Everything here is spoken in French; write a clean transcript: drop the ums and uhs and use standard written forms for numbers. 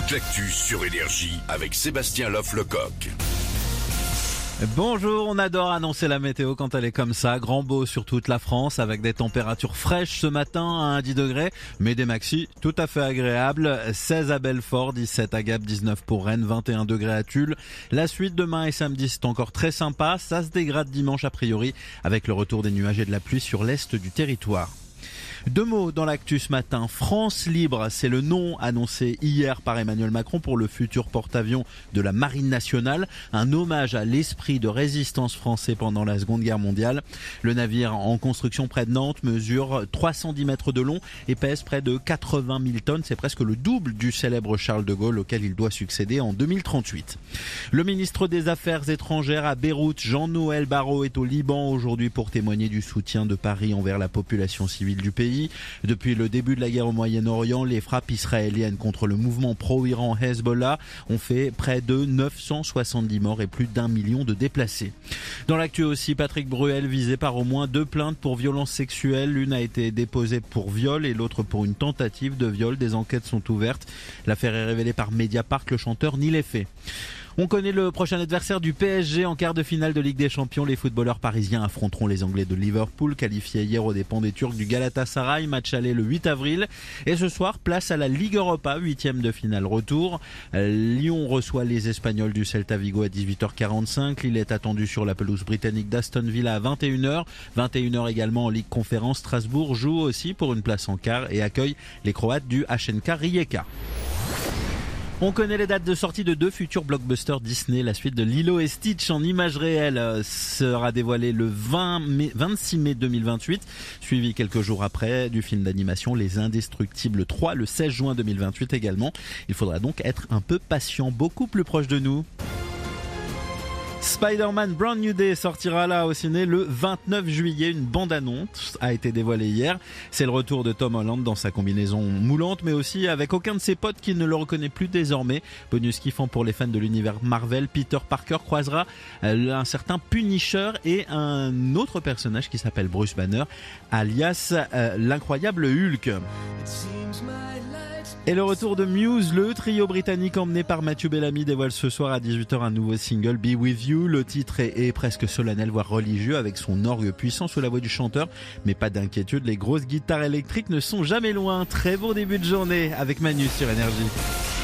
toute l'actu sur Énergie avec Sébastien Loff-Lecoq. Bonjour, on adore annoncer la météo quand elle est comme ça, grand beau sur toute la France avec des températures fraîches ce matin à 10 degrés, mais des maxis tout à fait agréables, 16 à Belfort, 17 à Gap, 19 pour Rennes, 21 degrés à Tulle. La suite demain et samedi c'est encore très sympa, ça se dégrade dimanche a priori avec le retour des nuages et de la pluie sur l'est du territoire. Deux mots dans l'actu ce matin. France Libre, c'est le nom annoncé hier par Emmanuel Macron pour le futur porte-avions de la Marine nationale. Un hommage à l'esprit de résistance français pendant la Seconde Guerre mondiale. Le navire en construction près de Nantes mesure 310 mètres de long et pèse près de 80 000 tonnes. C'est presque le double du célèbre Charles de Gaulle auquel il doit succéder en 2038. Le ministre des Affaires étrangères à Beyrouth, Jean-Noël Barrot, est au Liban aujourd'hui pour témoigner du soutien de Paris envers la population civile du pays. Depuis le début de la guerre au Moyen-Orient, les frappes israéliennes contre le mouvement pro-Iran Hezbollah ont fait près de 970 morts et plus d'1 million de déplacés. Dans l'actu aussi, Patrick Bruel visé par au moins 2 plaintes pour violences sexuelles. L'une a été déposée pour viol et l'autre pour une tentative de viol. Des enquêtes sont ouvertes. L'affaire est révélée par Mediapart. Le chanteur nie les faits. On connaît le prochain adversaire du PSG en quart de finale de Ligue des Champions. Les footballeurs parisiens affronteront les Anglais de Liverpool, qualifiés hier aux dépens des Turcs du Galatasaray. Match aller le 8 avril. Et ce soir, place à la Ligue Europa, 8e de finale retour. Lyon reçoit les Espagnols du Celta Vigo à 18h45. Lille est attendu sur la pelouse britannique d'Aston Villa à 21h. 21h également en Ligue Conférence. Strasbourg joue aussi pour une place en quart et accueille les Croates du HNK Rijeka. On connaît les dates de sortie de 2 futurs blockbusters Disney. La suite de Lilo et Stitch en images réelles sera dévoilée le 26 mai 2028, suivi quelques jours après du film d'animation Les Indestructibles 3 le 16 juin 2028 également. Il faudra donc être un peu patient, beaucoup plus proche de nous. Spider-Man Brand New Day sortira là au ciné le 29 juillet. Une bande-annonce a été dévoilée hier. C'est le retour de Tom Holland dans sa combinaison moulante, mais aussi avec aucun de ses potes qui ne le reconnaît plus désormais. Bonus kiffant pour les fans de l'univers Marvel, Peter Parker croisera un certain Punisher et un autre personnage qui s'appelle Bruce Banner, alias l'incroyable Hulk. Et le retour de Muse, le trio britannique emmené par Matthew Bellamy dévoile ce soir à 18h un nouveau single, Be With You. Le titre est presque solennel, voire religieux, avec son orgue puissant sous la voix du chanteur. Mais pas d'inquiétude, les grosses guitares électriques ne sont jamais loin. Très bon début de journée avec Manu sur Énergie.